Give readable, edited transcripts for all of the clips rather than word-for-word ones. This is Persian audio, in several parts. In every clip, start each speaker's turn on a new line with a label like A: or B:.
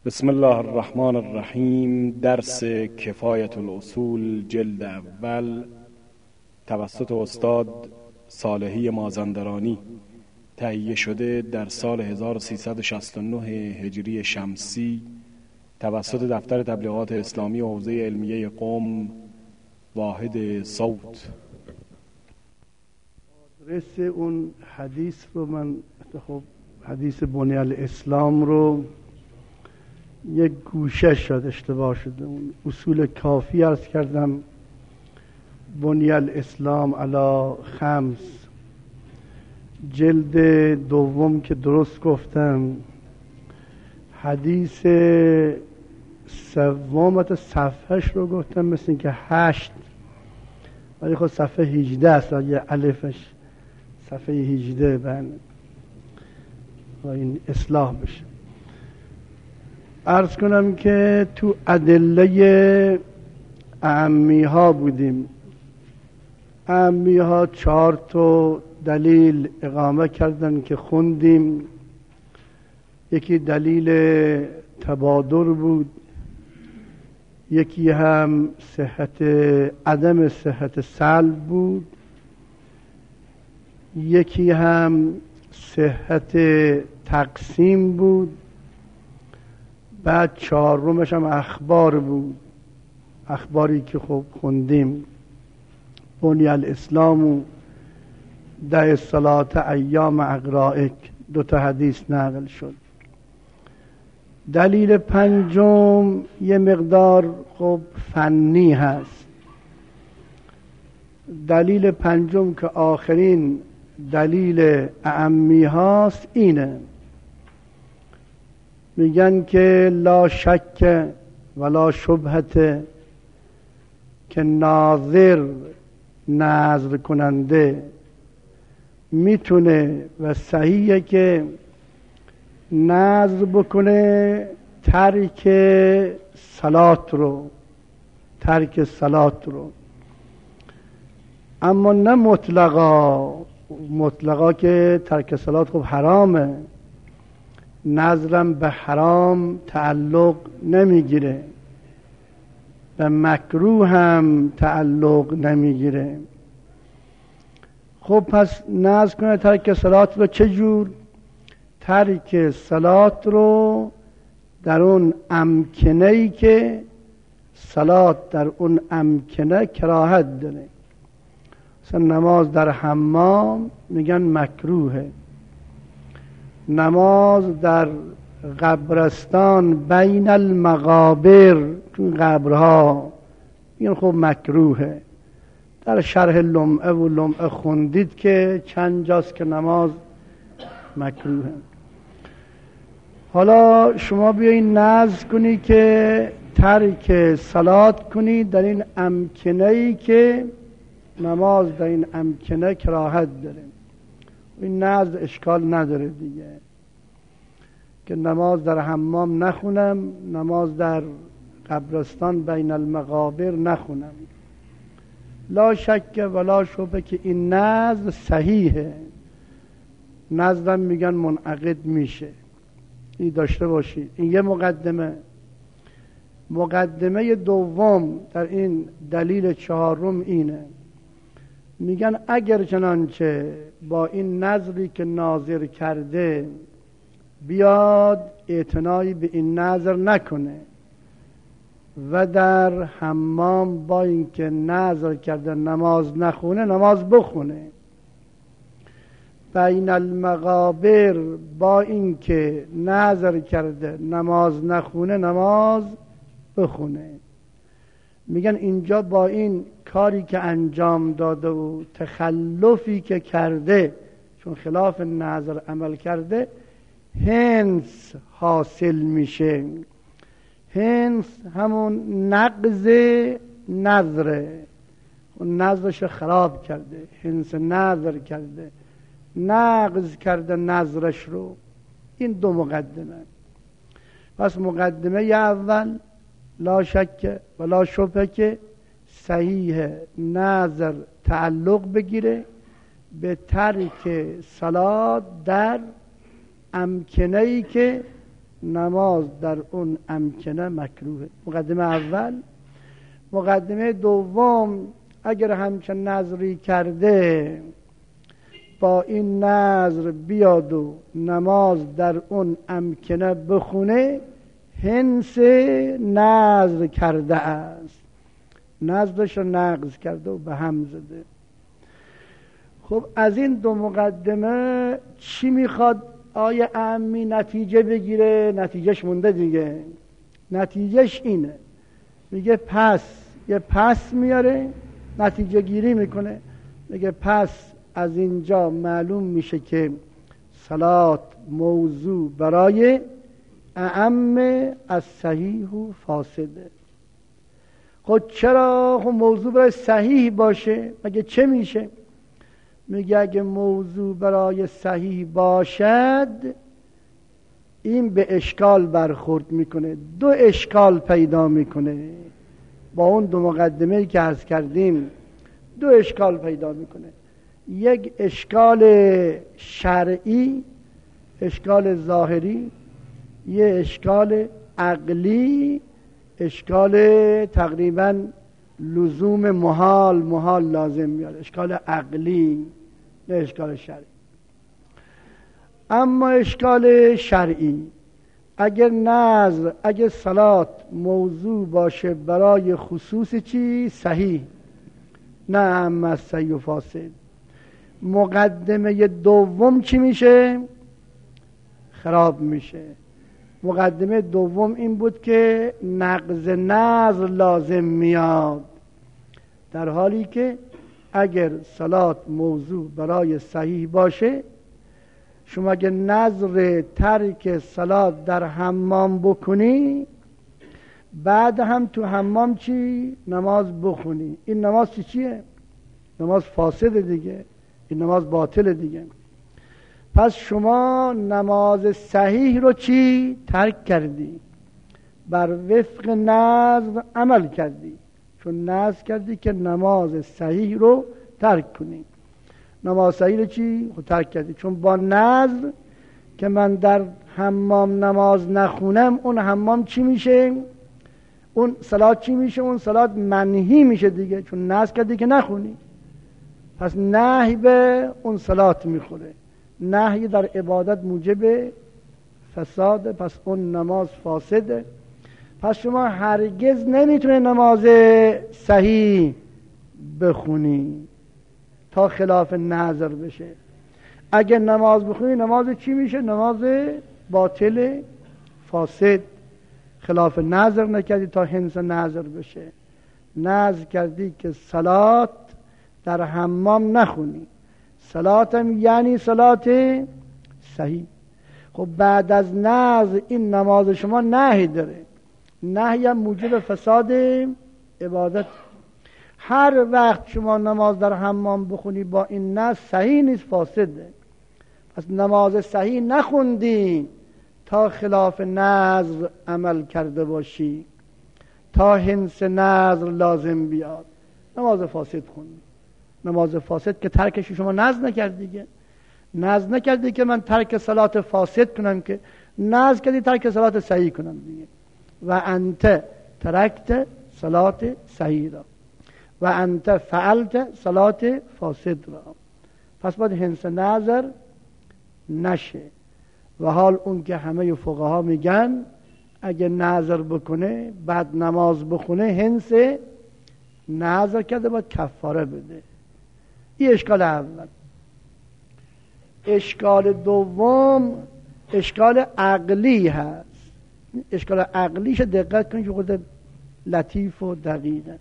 A: بسم الله الرحمن الرحیم. درس کفایت الاصول جلد اول توسط استاد صالحی مازندرانی تهیه شده در سال 1369 هجری شمسی توسط دفتر تبلیغات اسلامی و حوزه علمیه قم واحد صوت.
B: آدرس اون حدیث رو من حدیث بنی الاسلام رو یک گوشه شد اشتباه شده. اون اصول کافی عرض کردم، بنی الاسلام علی خمس، جلد دوم که درست گفتم، حدیث سوم صفحهش رو گفتم مثل این که 8، ولی خود صفحه 18 است، یه الفش صفحه 18 و این اصلاح بشه. عرض کنم که تو ادله اعمی ها بودیم. اعمی ها 4 تا دلیل اقامه کردن که خوندیم. یکی دلیل تبادر بود، یکی هم عدم صحت سلب بود، یکی هم صحت تقسیم بود، بعد 4مش هم اخبار بود، اخباری که خب خوندیم. بنی الاسلام و ده الصلاة ایام اقرائک، 2 حدیث نقل شد. دلیل 5 یه مقدار خب فنی هست. دلیل 5 که آخرین دلیل اعمی هاست اینه، میگن که لا شک ولا شبهت که نظر کننده میتونه و صحیحه که نظر بکنه ترک صلات رو، اما نه مطلقا که ترک صلات خب حرامه، نظرم به حرام تعلق نمیگیره، به مکروه هم تعلق نمیگیره. خب پس نظر کنه ترک صلات رو. چجور؟ ترک صلات رو در اون امکنه‌ای که صلات در اون امکنه کراهت داره. مثلا نماز در حمام میگن مکروهه، نماز در قبرستان بین المقابر، تو قبرها، این خب مکروهه. در شرح لمعه و لمعه خوندید که چند جاست که نماز مکروهه. حالا شما بیاین نظر کنی که ترک صلات کنی در این امکنه‌ای که نماز در این امکنه کراهت داره. این نظر اشکال نداره دیگه، که نماز در حمام نخونم، نماز در قبرستان بین المقابر نخونم. لا شک ولا شبهه که این نظر صحیحه، نظرم میگن منعقد میشه. این داشته باشید. این یه مقدمه دوم در این دلیل 4 اینه، میگن اگر چنانچه با این نظری که ناظر کرده بیاد اعتنایی به این نظر نکنه و در حمام با اینکه نظر کرده نماز نخونه، نماز بخونه. بین المقابر با اینکه نظر کرده نماز نخونه، نماز بخونه. میگن اینجا با این کاری که انجام داده و تخلفی که کرده، چون خلاف نظر عمل کرده، هنس حاصل میشه. هنس همون نقض نظره، اون نظرش خراب کرده، هنس نظر کرده، نقض کرده نظرش رو. این 2 مقدمه. پس مقدمه اول لا شک ولا شبهه که صحیح نظر تعلق بگیره به ترک صلات در امکنه‌ای که نماز در اون امکنه مکروهه. مقدمه اول. مقدمه دوم، اگر همچون نظری کرده با این نظر بیاد و نماز در اون امکنه بخونه، هنس نظر کرده است، نظرش رو نقض کرده و به هم زده. خب از این دو مقدمه چی میخواد آیه اعمی نتیجه بگیره؟ نتیجهش مونده دیگه. نتیجهش اینه، میگه پس یه پس میاره، نتیجه گیری میکنه، میگه پس از اینجا معلوم میشه که صلات موضوع برای اعم از صحیح و فاسده. خب چرا موضوع برای صحیح باشه؟ مگه چه میشه؟ میگه اگه موضوع برای صحیح باشد این به اشکال برخورد میکنه. دو اشکال پیدا میکنه با اون دو مقدمه‌ای که عرض کردیم. دو اشکال پیدا میکنه، یک اشکال شرعی، اشکال ظاهری، یه اشکال عقلی، اشکال تقریبا لزوم محال لازم میاد، اشکال عقلی نه اشکال شرعی. اما اشکال شرعی، اگر صلات موضوع باشه برای خصوص چی؟ صحیح، نه اما صحیح و فاسد، مقدمه دوم چی میشه؟ خراب میشه. مقدمه دوم این بود که نقض نظر لازم میاد، در حالی که اگر صلات موضوع برای صحیح باشه، شما اگر نظر ترک صلات در حمام بکنی، بعد هم تو حمام چی؟ نماز بخونی، این نماز چیه؟ نماز فاسده دیگه، این نماز باطله دیگه. پس شما نماز صحیح رو چی؟ ترک کردی، بر وفق نظر عمل کردی، چون نظر کردی که نماز صحیح رو ترک کنی. نماز صحیح رو چی؟ خود ترک کردی، چون با نظر که من در حمام نماز نخونم، اون حمام چی میشه؟ اون صلات چی میشه؟ اون صلات منهی میشه دیگه، چون نظر کردی که نخونی. پس نهی به اون صلات میخوره، نهی در عبادت موجب فساد، پس اون نماز فاسده. پس شما هرگز نمیتونه نماز صحیح بخونی تا خلاف نظر بشه. اگه نماز بخونی، نماز چی میشه؟ نماز باطل فاسد. خلاف نظر نکردی تا حنس نظر بشه، نظر کردی که صلات در حمام نخونی، صلاتم یعنی صلات صحیح. خب بعد از نظر این نماز شما نهی داره، نهی هم موجب فساد عبادت. هر وقت شما نماز در حمام بخونی با این نظر صحیح نیست، فاسده. پس نماز صحیح نخوندی تا خلاف نظر عمل کرده باشی، تا حنس نظر لازم بیاد، نماز فاسد خوندی. نماز فاسد که ترکش شما نظر نکردی دیگه، نظر نکردی که من ترک صلات فاسد کنم، که نظر کردی ترک صلات صحیح کنم دیگه. و انت ترکت صلات صحیح را و انت فعلت صلات فاسد را. پس باید حنس نظر نشه. و حال اون که همه فقها میگن اگه نظر بکنه بعد نماز بخونه، حنس نظر کرده، باید کفاره بده. این اشکال اول. اشکال دوم اشکال عقلی هست. اشکال عقلیش دقت کنید که خود لطیف و دقیقه.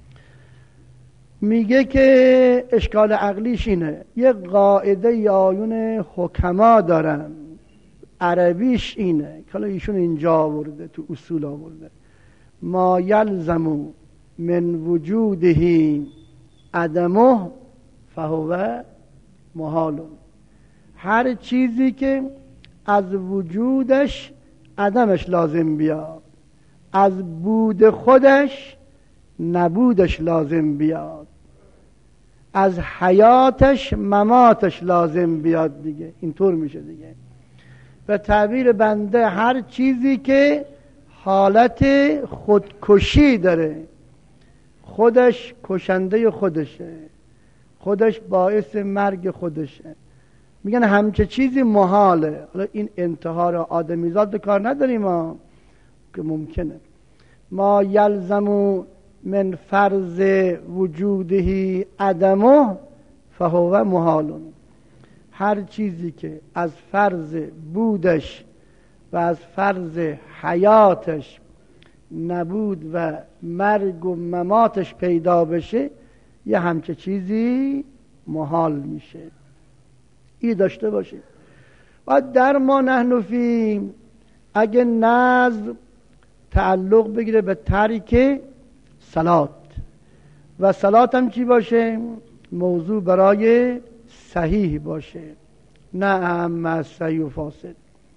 B: میگه که اشکال عقلیش اینه، یه قاعده آیون حکما دارن، عربیش اینه که ایشون اینجا آورده، تو اصول آورده، ما یلزم من وجوده عدمه فهو محال. هر چیزی که از وجودش عدمش لازم بیاد، از بود خودش نبودش لازم بیاد، از حیاتش مماتش لازم بیاد دیگه، اینطور میشه دیگه. به تعبیر بنده هر چیزی که حالت خودکشی داره، خودش کشنده خودشه، خودش باعث مرگ خودشه، میگن همچه چیزی محاله. حالا این انتحار آدمیزاد کار نداریم ما که ممکنه. ما یلزم من فرض وجوده عدمه فهو محال. هر چیزی که از فرض بودش و از فرض حیاتش نبود و مرگ و مماتش پیدا بشه، یه همچه چیزی محال میشه. این داشته باشیم. و در ما نحن فی، اگه نظر تعلق بگیره به ترک صلات و صلات هم چی باشه؟ موضوع برای صحیح باشه، نه اهم صحیح و فاسد.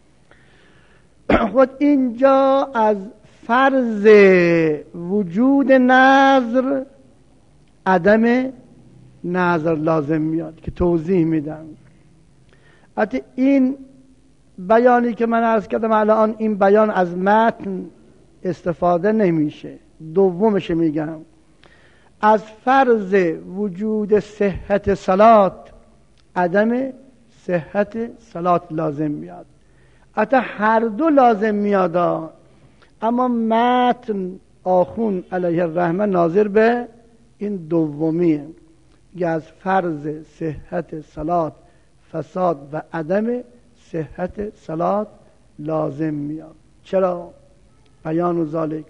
B: خود اینجا از فرض وجود نظر عدم نظر لازم میاد که توضیح میدم. حتی این بیانی که من عرض کردم الان، این بیان از متن استفاده نمیشه. دومش میگم، از فرض وجود صحت صلات عدم صحت صلات لازم میاد. حتی هر دو لازم میاد، اما متن آخون علیه الرحمه ناظر به این دومیه که از فرض صحت صلات فساد و عدم صحت صلات لازم میاد. چرا؟ بیان و ذالک،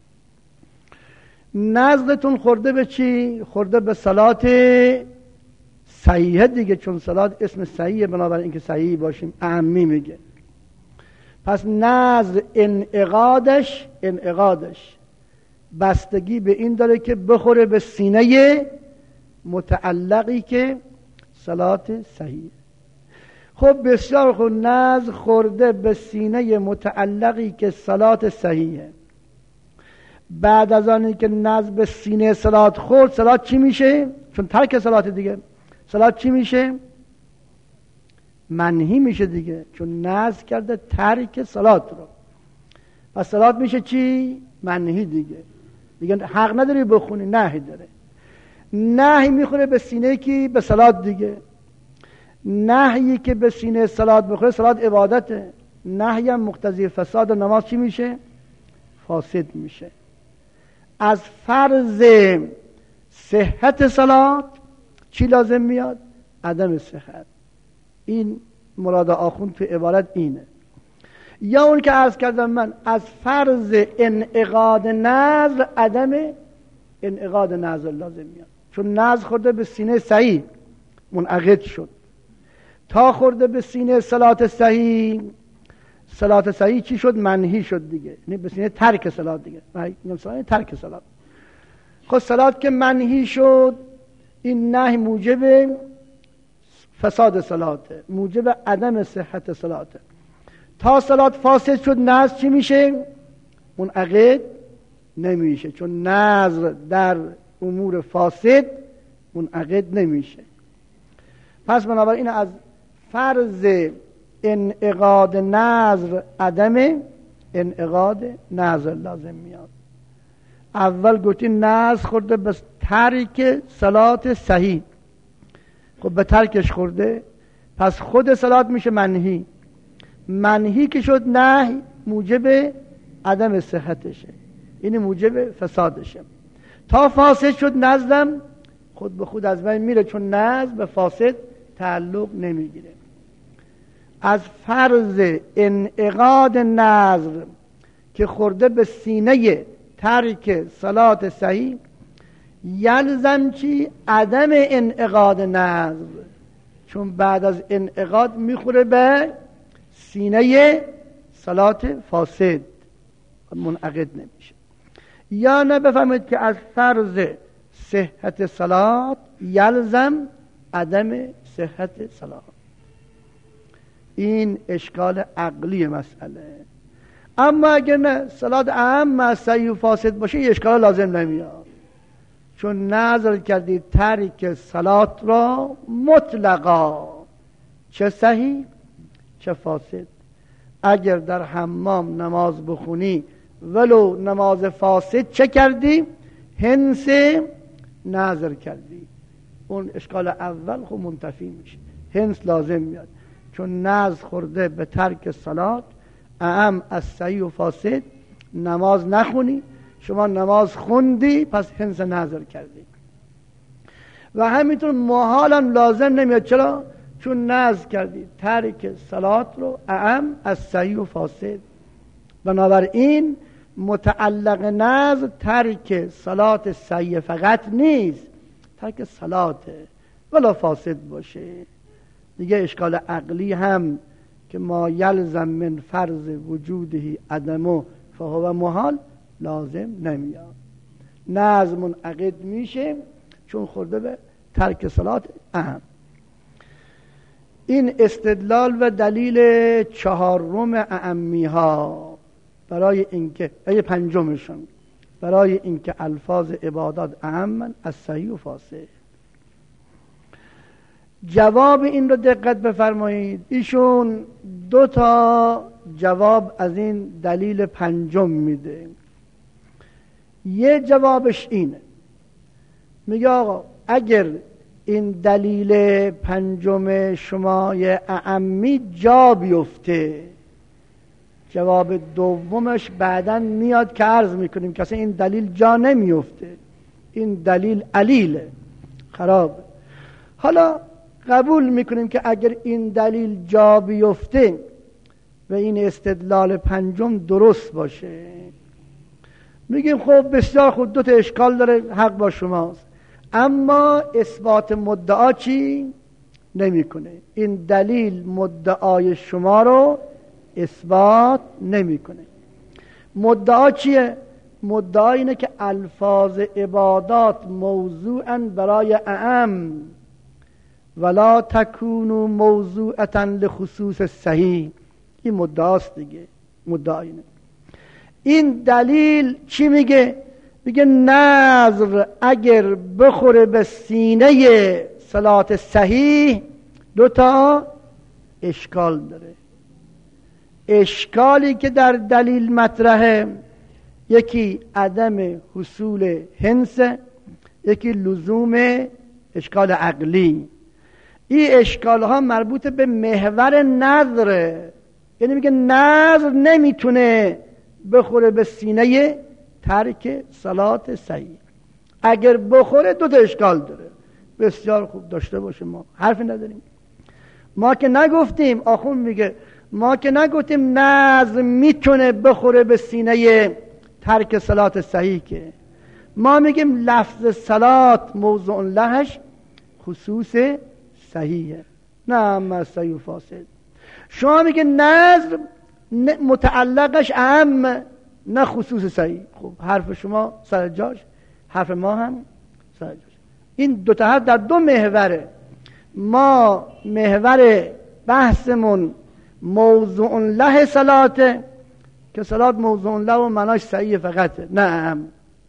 B: نزدتون خورده به چی؟ خورده به صلات صحیحه دیگه، چون صلات اسم صحیحه، بنابراین اینکه صحیح باشیم اعمی میگه. پس نظر انعقادش بستگی به این داره که بخوره به سینه متعلقی که صلات صحیح. خب بسیار خوب، نظر خورده به سینه متعلقی که صلات صحیحه. بعد از آنی که نظر به سینه صلات خورد، صلات چی میشه؟ چون ترک صلات دیگه، صلات چی میشه؟ منهی میشه دیگه، چون نظر کرده ترک صلات رو. پس صلات میشه چی؟ منهی دیگه حق نداری بخونی، نهی داره. نهی میخوره به سینه کی؟ به صلات دیگه. نهی که به سینه صلات بخوره، صلات عبادته. نهی هم مقتضی فساد و نماز چی میشه؟ فاسد میشه. از فرض صحت صلات چی لازم میاد؟ عدم صحت. این مراد آخوند تو عبارت اینه. یا اون که عرض کردم من، از فرض انعقاد نظر عدم انعقاد نظر لازم میاد، چون نظر خورده به سینه صحیح منعقد شد. تا خورده به سینه صلات صحیح، صلات صحیح چی شد؟ منهی شد دیگه، یعنی به سینه ترک صلات دیگه. ترک صلات. خب صلات که منهی شد، این نهی موجب فساد صلاته، موجب عدم صحت صلاته. تا صلات فاسد شد، نظر چی میشه؟ منعقد نمیشه، چون نظر در امور فاسد منعقد نمیشه. پس بنابراین از فرض انعقاد نظر عدم انعقاد نظر لازم میاد. اول گفتیم نظر خورده به ترک صلات صحیح. خب به ترکش خورده، پس خود صلات میشه منهی. منهی که شد، نهی موجب عدم صحتشه، این موجب فسادشه. تا فاسد شد، نظرم خود به خود از بین میره، چون نظر به فاسد تعلق نمیگیره. از فرض انعقاد نظر که خورده به سینه ترک صلات صحیح، یلزم چی؟ عدم انعقاد نظر، چون بعد از انعقاد میخوره به سینه صلات فاسد، منعقد نمیشه. یا نه بفهمید که از فرض صحت صلات یلزم عدم صحت صلات. این اشکال عقلی مسئله. اما اگر نه، صلات اهم صحیح و فاسد باشه، این اشکال لازم نمیاد، چون نظر کردید ترک صلات را مطلقا، چه صحیح چه فاسد. اگر در حمام نماز بخونی ولو نماز فاسد چه کردی؟ حنس نظر کردی. اون اشکال اول خب منتفی میشه، حنس لازم میاد، چون نظر خورده به ترک صلات اعم از صحیح و فاسد. نماز نخونی، شما نماز خوندی پس حنس نظر کردی. و همینطور محال هم لازم نمیاد. چرا؟ چون نظر کردی ترک صلات رو اعم از صحیح و فاسد. بنابراین متعلق نظر ترک صلات صحیح فقط نیست، ترک صلاته ولا فاسد باشه. دیگه اشکال عقلی هم که ما یلزم من فرض وجوده عدمه فهو محال لازم نمیاد. نظر منعقد میشه چون خورده به ترک صلات اهم. این استدلال و دلیل چهارم اعمی ها برای اینکه پنجمشون برای اینکه الفاظ عبادات اهمن از صحیح و فاسد. جواب این رو دقت بفرمایید. ایشون 2 تا جواب از این دلیل پنجم میده. یه جوابش اینه، میگه آقا اگر این دلیل پنجم شمای اعمی جا بیفته، جواب دومش بعداً میاد که عرض میکنیم که اصلا این دلیل جا نمیفته، این دلیل علیله، خراب. حالا قبول میکنیم که اگر این دلیل جا بیفته و این استدلال پنجم درست باشه، میگیم خب بسیار خود 2 تا اشکال داره، حق با شماست، اما اثبات مدعا چی نمیکنه. این دلیل مدعای شما رو اثبات نمیکنه. مدعا چیه؟ مدعا اینه که الفاظ عبادات موضوعاً برای اعم ولا تکونوا موضوعة لخصوص صحیح. این مدعاست دیگه. مدعا اینه. این دلیل چی میگه؟ میگه نظر اگر بخوره به سینه صلات صحیح 2 تا اشکال داره. اشکالی که در دلیل مطرحه، یکی عدم حصول حنس، یکی لزوم اشکال عقلی. این اشکال ها مربوط به محور نظره، یعنی میگه نظر نمیتونه بخوره به سینه ترک صلات صحیح. اگر بخوره 2 تا اشکال داره. بسیار خوب، داشته باشه، ما حرفی نداریم. ما که نگفتیم، آخون میگه ما که نگفتیم نظر میتونه بخوره به سینه ترک صلات صحیح، که ما میگیم لفظ صلات موضوع لهش خصوص صحیحه، نه اما صحیح و فاسد. شما میگه نظر متعلقش اهم نه خصوص صحیح. خب حرف شما سر جاش، حرف ما هم سر جاش. این 2 تا حرف در 2 محوره. ما محور بحثمون موضوع له صلاته، که صلات موضوع له و معناش صحیح فقطه، نه اهم.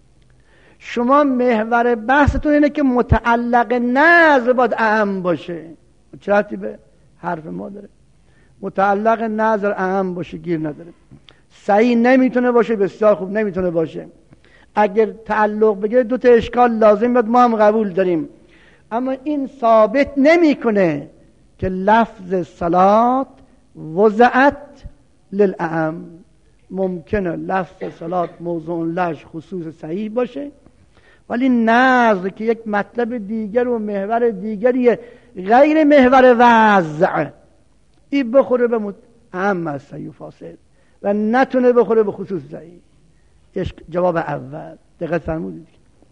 B: شما محور بحثتون اینه که متعلق نظر باید اهم باشه. چه ربطی به حرف ما داره؟ متعلق نظر اهم باشه گیر نداره. صحیح نمیتونه باشه، بسیار خوب نمیتونه باشه. اگر تعلق بگیره 2 تا اشکال لازم بیاد، ما هم قبول داریم. اما این ثابت نمیکنه که لفظ صلات وضعت للأعم. ممکنه لفظ صلات موضوع لش خصوص صحیح باشه، ولی نظر که یک مطلب دیگر و محور دیگریه غیر محور وضع، این بخوره به اعم از صحیح و فاسد و نتونه بخوره به خصوص صحیح. جواب اول دقت فرمودید.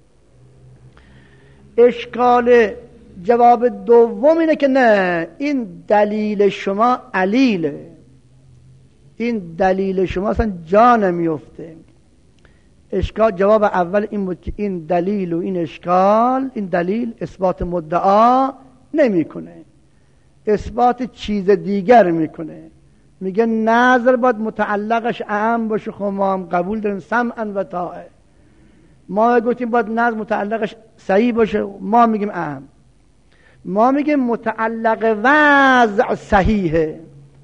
B: اشکال جواب دوم اینه که نه، این دلیل شما علیله، این دلیل شما اصلا جا نمیفته. اشکال جواب اول این بود که این دلیل و این اشکال، این دلیل اثبات مدعا نمیکنه، اثبات چیز دیگر میکنه. میگه نظر باید متعلقش اعم باشه. خب ما هم قبول داریم سمعا و طاعه. ما گفتیم باید نظر متعلقش صحیح باشه، ما میگیم اعم. ما میگیم متعلق وضع صحیحه،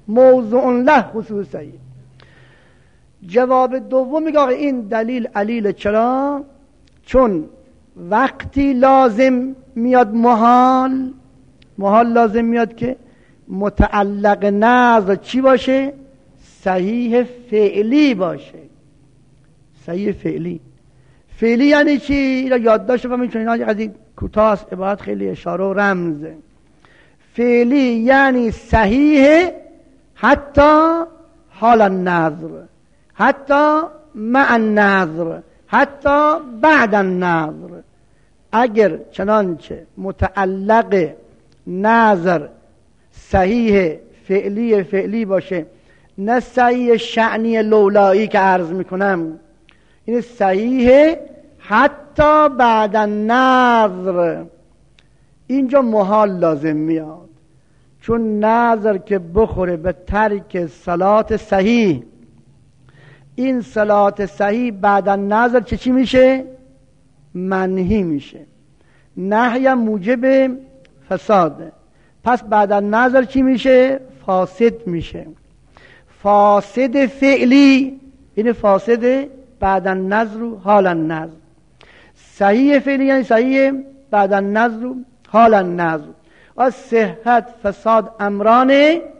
B: موضوع له خصوصی. جواب دوم میگه آقا این دلیل علیل. چرا؟ چون وقتی لازم میاد محال لازم میاد که متعلق نظر چی باشه؟ صحیح فعلی باشه. صحیح فعلی یعنی چی؟ را یادداشت بکنید چون اینا از این کوتاه است، عبارت خیلی اشاره و رمزه. فعلی یعنی صحیح حتی حال النظر، حتی مع النظر، حتی بعد النظر. اگر چنانچه متعلق نظر صحیح فعلی باشه، نه صحیح شأنی لولایی که عرض میکنم، این صحیح حتی بعد النظر، اینجا محال لازم میاد. چون نظر که بخوره به ترک صلات صحیح، این صلات صحیح بعد النظر چی میشه؟ منهی میشه. نهی موجب فساده، پس بعد النظر چی میشه؟ فاسد میشه. فاسد فعلی، این فاسد بعد النظر و حال النظر. صحیح فعلی یعنی صحیح بعد النظر و حال النظر. و صحت فساد امران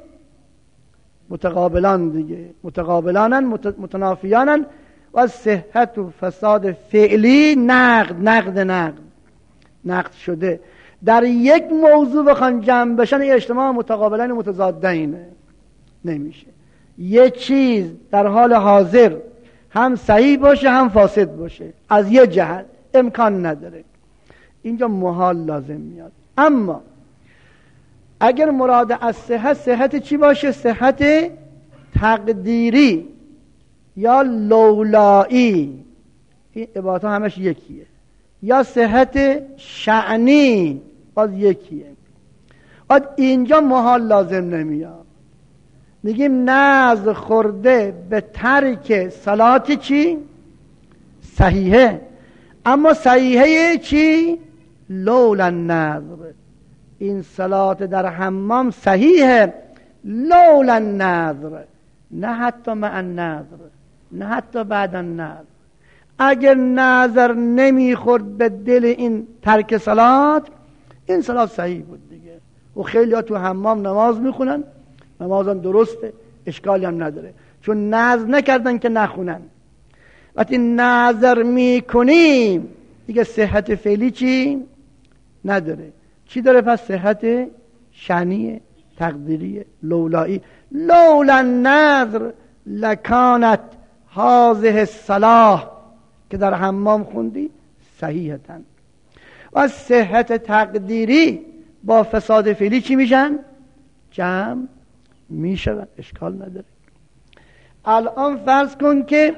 B: متقابلان دیگه، متقابلانن متنافیانن. و صحت و فساد فعلی نقد شده در یک موضوع بخوان جمع بشن، اجتماع متقابلان متضادین نمیشه. یه چیز در حال حاضر هم صحیح باشه هم فاسد باشه، از یه جهت امکان نداره. اینجا محال لازم میاد. اما اگر مراد از صحت چی باشه؟ صحت تقدیری یا لولایی، این عبارت ها همش یکیه. یا صحت شأنی باز یکیه. اینجا محال لازم نمیاد. میگیم نظر خورده به ترک صلات چی؟ صحیحه. اما صحیحه چی؟ لولا النظر. این صلات در حمام صحیحه لولا النظر، نه حتی مع النظر، نه حتی بعد النظر. اگر نظر نمیخورد به دل این ترک صلات، این صلات صحیح بود دیگه. و خیلی ها تو حمام نماز میخونن، نمازم درسته، اشکالی هم نداره، چون نظر نکردن که نخونن. وقتی نظر میکنیم دیگه صحت فعلی چی؟ نداره. چی داره پس؟ صحت شأنی تقدیری لولایی. لولا النظر لکانت هذه الصلاة که در حمام خوندی صحیحتن. و صحت تقدیری با فساد فعلی چی میشن؟ جمع میشن، اشکال نداره. الان فرض کن که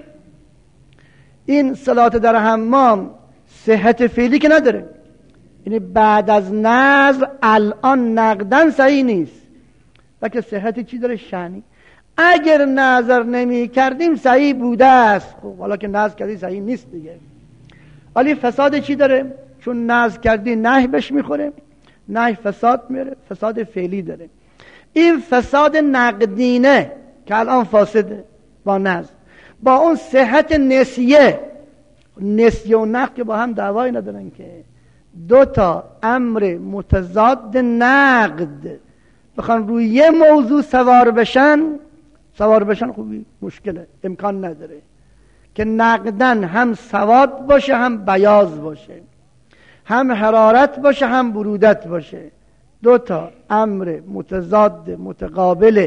B: این صلات در حمام صحت فعلی که نداره، یعنی بعد از نظر الان نقدن صحیح نیست، بلکه صحت چی داره؟ شأنی. اگر نظر نمی کردیم صحیح بوده است. خب حالا که نظر کردی صحیح نیست دیگه. ولی فساد چی داره؟ چون نظر کردی نهی بهش میخوره، نهی فساد میاره، فساد فعلی داره. این فساد نقدینه که الان فاسده با نظر، با اون صحت نسیه و نقد که با هم دعوایی ندارن که. دو تا امر متضاد نقد بخوان روی یه موضوع سوار بشن خوبی مشکله، امکان نداره که نقدن هم سواد باشه هم بیاض باشه، هم حرارت باشه هم برودت باشه. دو تا امر متضاد متقابل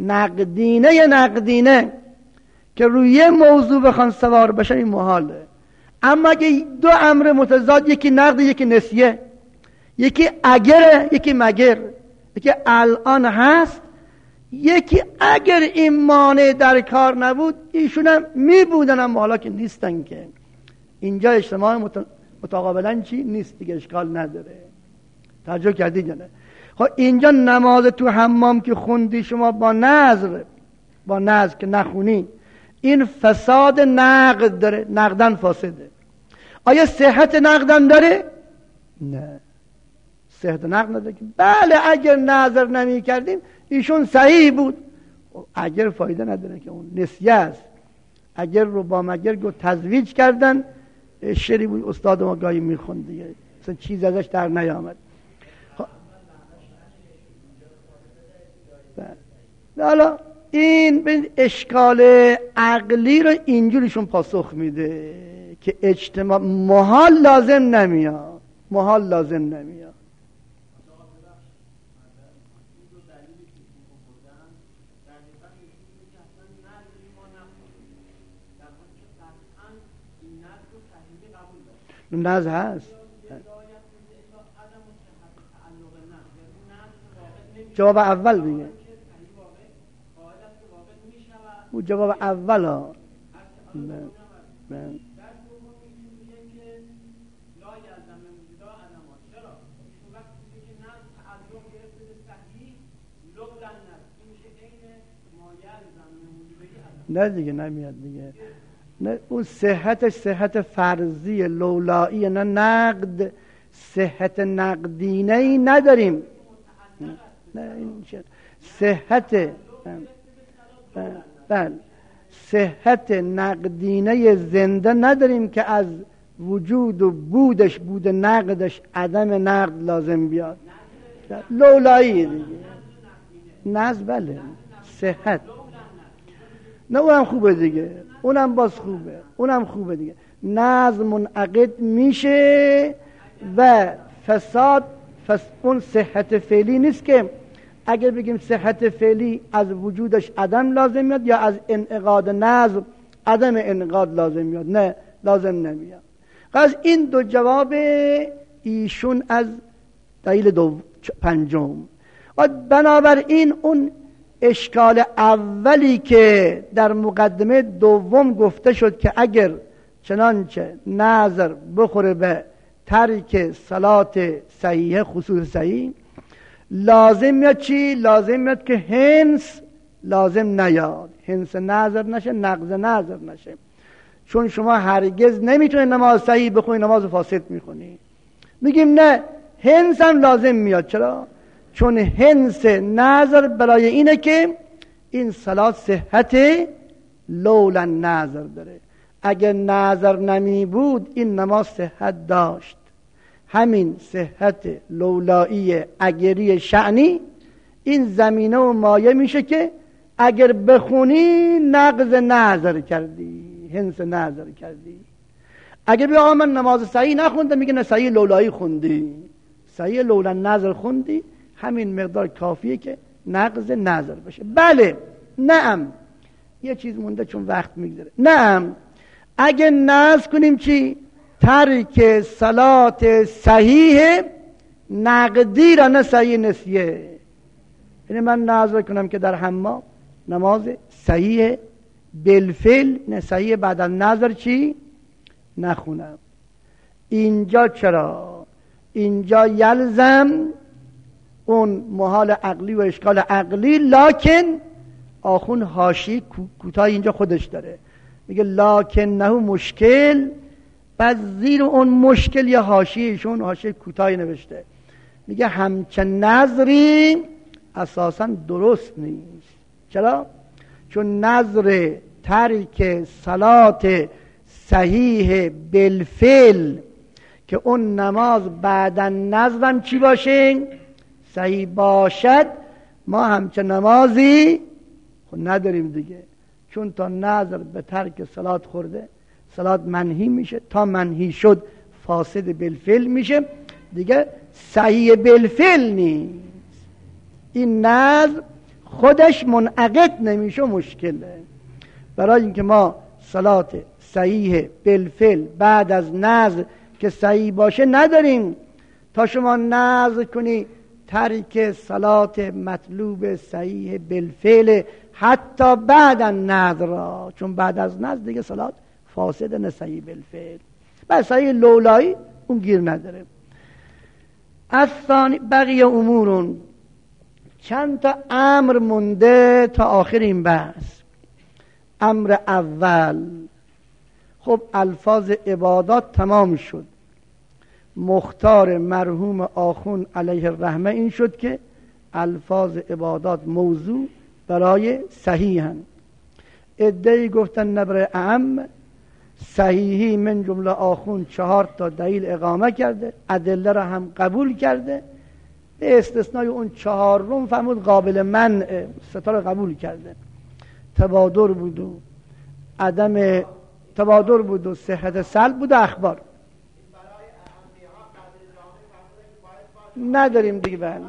B: نقدینه که روی یه موضوع بخوان سوار بشن این محاله. اما اگه دو امر متضاد، یکی نقد یکی نسیه، یکی اگره یکی مگر، یکی الان هست یکی اگر این مانع در کار نبود، ایشون هم میبودن اما حالا که نیستن که. اینجا اجتماع متقابلا چی؟ نیست دیگه، اشکال نداره. توجه کردید یا نه؟ خب اینجا نماز تو حمام که خوندی شما با نظر که نخونی، این فساد نقد داره، نقدن فاسده. آیا صحت نقدن داره؟ نه، صحت نقد نداره. بله اگر نظر نمی کردیم ایشون صحیح بود، اگر فایده نداره که اون نسیه است. اگر رو با مگر گو تزویج کردن، شعری بود استاد ما گاهی میخوند دیگه، اصلا چیز ازش در نیامد. حالا این به اشکال عقلی رو اینجوریشون پاسخ میده که اجتماع محال لازم نمیاد، محال لازم نمیاد. نز هست. جواب اول دیگه، او جواب اول ها. نه دیگه نمیاد دیگه. نه اون صحتش صحت فرضی لولایی، نه نقد، صحت نقدینه ای نداریم. نه این صحت بله صحت نقدینه زنده نداریم که از وجود و بودش، بود نقدش عدم نقد لازم بیاد. لولایی دیگه نز بله صحت. نه اونم خوبه دیگه، اونم باز خوبه، اونم خوبه دیگه. نظم منعقد میشه و فساد اون صحت فعلی نیست که اگر بگیم صحت فعلی از وجودش عدم لازم میاد یا از انعقاد نظم عدم انعقاد لازم میاد. نه لازم نمیاد. از این دو جواب ایشون از دلیل پنجم. و بنابراین اون اشکال اولی که در مقدمه دوم گفته شد که اگر چنانچه نظر بخوره به ترک صلات صحیحه خصوص صحیح، لازم میاد چی؟ لازم میاد که هنس لازم نیاد، هنس نظر نشه، نقض نظر نشه. چون شما هرگز نمیتونه نماز صحیح بخونی نماز فاسد میخونی. میگیم نه، هنس هم لازم میاد. چرا؟ چون هنس نظر برای اینه که این صلات صحت لولا نظر داره. اگر نظر نمی بود این نماز صحت داشت. همین صحت لولایی اگری شأنی این زمینه و مایه میشه که اگر بخونی نقض نظر کردی، هنس نظر کردی. اگر بگی آقا من نماز صحیح نخوندم، میگه نه صحیح لولایی خوندی، صحیح لولا نظر خوندی، همین مقدار کافیه که نقض نظر بشه. بله نعم، یه چیز مونده چون وقت میگذره. نعم اگه نظر کنیم چی؟ ترک صلات صحیح نقدی را، نه صحیح نسیه. یعنی من نظر کنم که در حمام نماز صحیح بالفعل، نه صحیح بعد از نظر چی؟ نخونم. اینجا چرا؟ اینجا یلزم اون محال عقلی و اشکال عقلی، لکن آخون حاشیه کوتاه اینجا خودش داره، میگه لکن نه مشکل. بعد زیر اون مشکل یا حاشیهشون حاشیه کوتاهی نوشته، میگه همچن نظری اساسا درست نیست. چرا؟ چون نظر ترک صلات صحیح بالفعل که اون نماز بعدن نظرم چی باشه؟ صحیح باشد، ما همچن نمازی نداریم دیگه. چون تا نظر به ترک صلات خورده صلات منهی میشه، تا منهی شد فاسد بالفعل میشه دیگه، صحیح بالفعل نیست. این نظر خودش منعقد نمیشه، مشکله. برای اینکه ما صلات صحیح بالفعل بعد از نظر که صحیح باشه نداریم. تا شما نظر کنی ترک صلات مطلوب صحیح بالفعل حتی بعد از نظر را، چون بعد از نظر دیگه صلات فاسد نه صحیح بالفعل. بس صحیح لولایی اون گیر نداره. از ثانی بقیه امورون، چند تا امر مونده تا آخر این بحث. امر اول، خب الفاظ عبادات تمام شد. مختار مرحوم آخون علیه الرحمه این شد که الفاظ عبادات موضوع برای صحیحن. عده‌ای گفتن نه برای اعم. صحیحی من جمله آخون 4 تا دلیل اقامه کرده، ادله را هم قبول کرده، به استثنای اون 4 فرمود قابل منع، 3 را قبول کرده. تبادر بود و عدم تبادر بود و صحت سلب بود و اخبار نداریم دیگه. بله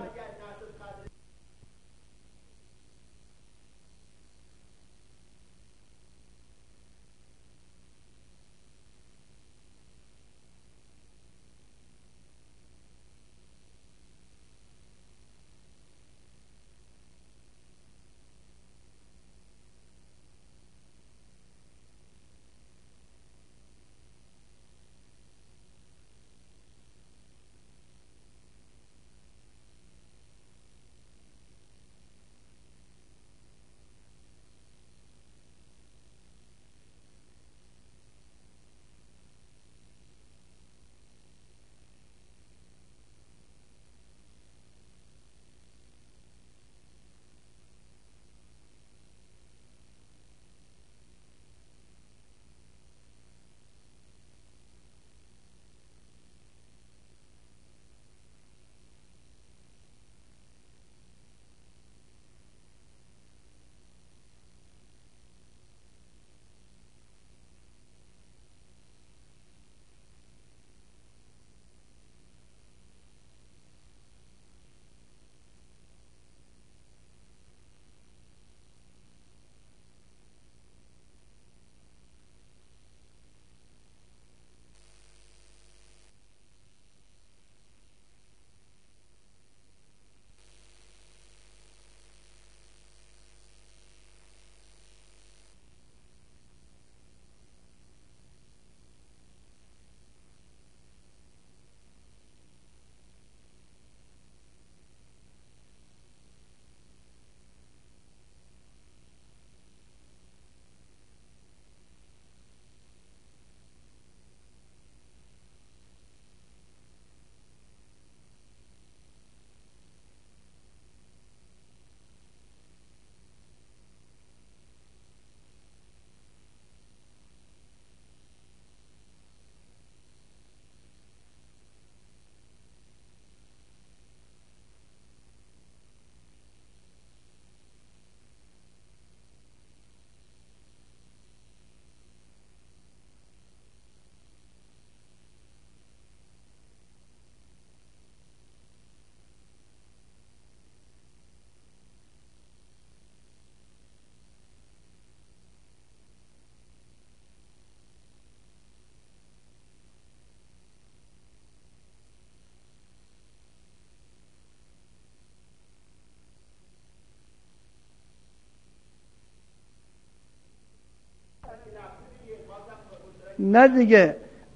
B: نه دیگه.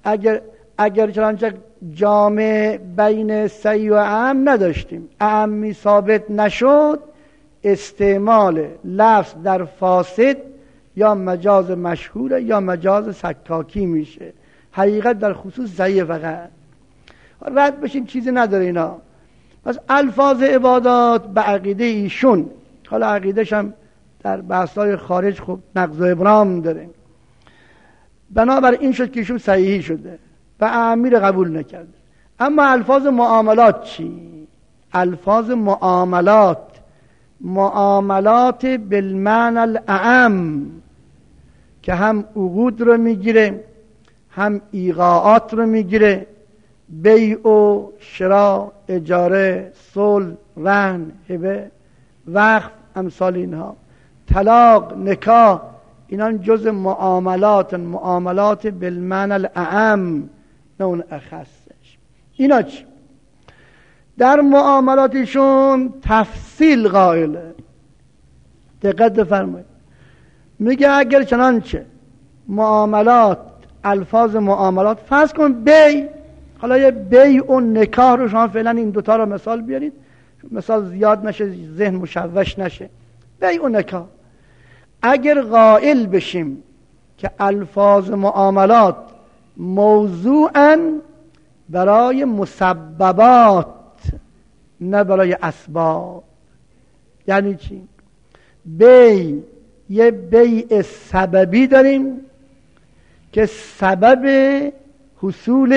B: اگر چنانچه جامع بین صحیح و اعم نداشتیم، اعمی ثابت نشد، استعمال لفظ در فاسد یا مجاز مشهور یا مجاز سکاکی میشه. حقیقت در خصوص ضعیف فقط رد بشیم، چیزی نداره اینا. پس الفاظ عبادات به عقیده ایشون، حالا عقیدش هم در بحث‌های خارج خب نقض و ابرام داره، بنابر این شد که ایشون صحیحی شده و اعمی رو قبول نکرده. اما الفاظ معاملات چی؟ الفاظ معاملات بالمعنى الاعم که هم عقود رو میگیره، هم ایقاعات رو میگیره، بیع و شراء، اجاره، صلح، رهن، هبه، وقف، امثال اینها، طلاق، نکاح، اینا جز معاملات بالمعنى الاعم نه اون اخصش. اینا چی؟ در معاملاتشون تفصیل قائله. دقت بفرمایید. میگه اگر چنانچه معاملات، الفاظ معاملات، فرض کن بیع، حالا یه بیع و نکاح رو شما فعلا این دوتا رو مثال بیارید، مثال زیاد نشه، ذهن مشوش نشه. بیع و نکاح اگر قائل بشیم که الفاظ معاملات موضوعاً برای مسببات نه برای اسباب، یعنی چی؟ یه بیع سببی داریم که سبب حصول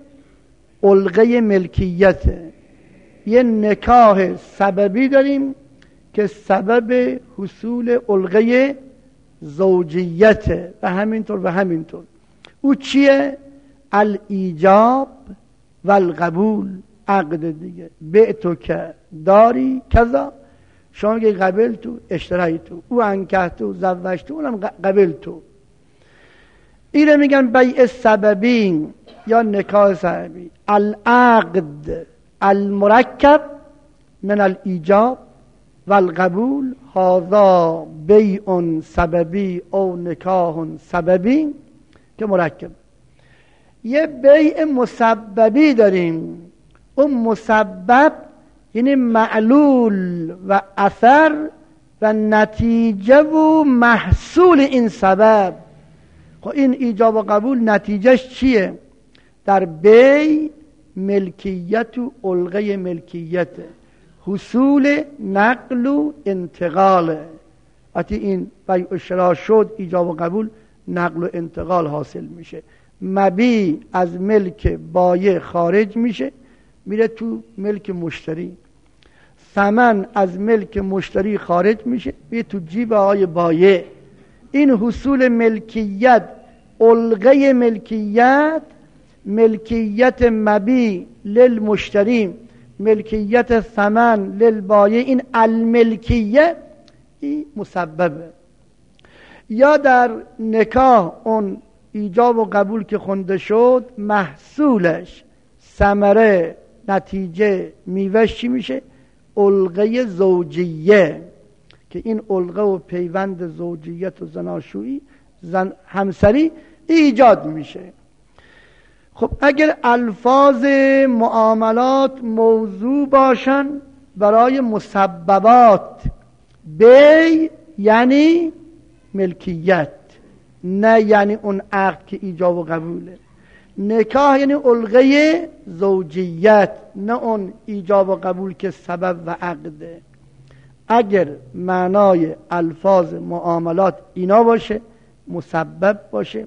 B: علقه ملکیته، یه نکاح سببی داریم که سبب حصول علقه زوجیته و همینطور. او چیه؟ الایجاب و القبول. عقد دیگه، بعتو که داری کذا، شما میگه قبل تو، اشترای تو، او انکه تو، زوج تو، اونم قبل تو. اینه میگن بیع سببی یا نکاح سببی. العقد المرکب من الایجاب و القبول هذا بیع سببی او نکاح سببی که مرکب. یه بیع مسببی داریم. اون مسبب یعنی معلول و اثر و نتیجه و محصول این سبب. خب این ایجاب و قبول نتیجهش چیه؟ در بیع ملکیت و علقه ملکیت، حصول نقل و انتقاله. وقتی این بیع و شراء شد، ایجاب و قبول، نقل و انتقال حاصل میشه. مبیع از ملک بایع خارج میشه، میره تو ملک مشتری. ثمن از ملک مشتری خارج میشه، میره تو جیب آقای بایع. این حصول ملکیت، علقه ملکیت، ملکیت مبیع للمشتری، ملکیت ثمن للبایع، این الملکیه این مسببه. یا در نکاح اون ایجاب و قبول که خونده شد، محصولش، ثمره، نتیجه، میوهش چی میشه؟ علقه زوجیه، که این علقه و پیوند زوجیت و زناشویی، همسری ایجاد میشه. خب اگر الفاظ معاملات موضوع باشن برای مسببات، بیع یعنی ملکیت، نه یعنی اون عقد که ایجاب و قبوله. نکاح یعنی علقه زوجیت، نه اون ایجاب و قبول که سبب و عقده. اگر معنای الفاظ معاملات اینا باشه، مسبب باشه،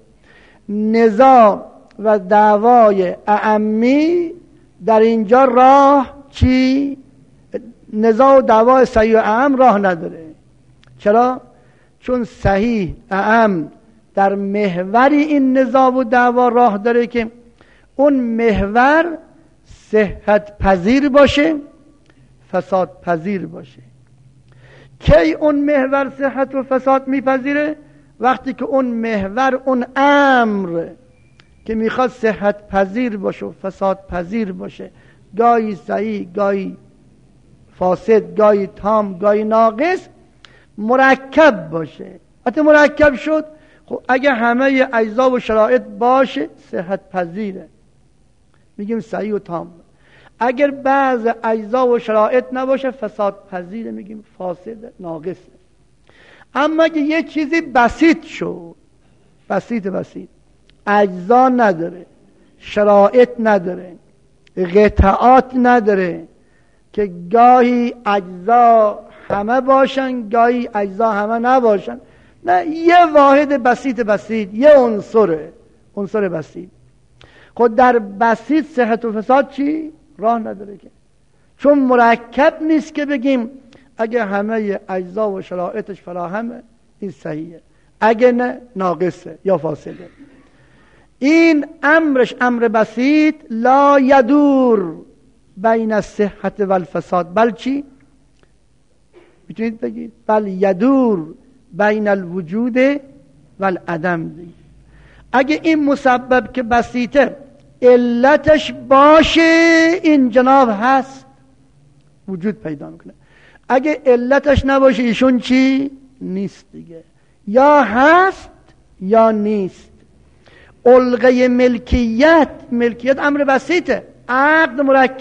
B: نزاع و دعوای اعمی در اینجا راه چی؟ نزاع و دعوای صحیح و اعم راه نداره. چرا؟ چون صحیح اعم در محور این نزاع و دعوا راه داره که اون محور صحت پذیر باشه، فساد پذیر باشه. کی اون محور صحت و فساد میپذیره؟ وقتی که اون محور، اون امر که میخواد صحت پذیر باشه و فساد پذیر باشه، گاهی صحیح، گاهی فاسد، گاهی تام، گاهی ناقص، مرکب باشه. وقتی مرکب شد، خب اگه همه اجزا و شرایط باشه، صحت پذیره، میگیم صحیح و تام. اگر بعض اجزا و شرایط نباشه، فساد پذیره، میگیم فاسد، ناقصه. اما اگه یه چیزی بسیط شد، بسیط اجزا نداره، شرایط نداره، قطعات نداره، که گاهی اجزا همه باشن، گاهی اجزا همه نباشن، نه، یه واحد بسیط، یه عنصر بسیط. خود در بسیط صحت و فساد چی؟ راه نداره که، چون مرکب نیست که بگیم اگه همه اجزا و شرایطش فراهمه این صحیحه، اگه نه ناقصه یا فاسده. این امرش امر بسیط، لا یدور بین الصحت و الفساد، بل چی؟ میتونید بگید بل یدور بین الوجود و العدم. اگه این مسبب که بسیطه علتش باشه، این جناب هست، وجود پیدا میکنه. اگه علتش نباشه، ایشون چی؟ نیست دیگه، یا هست یا نیست. علقه ملکیت امر بسیطه، عقد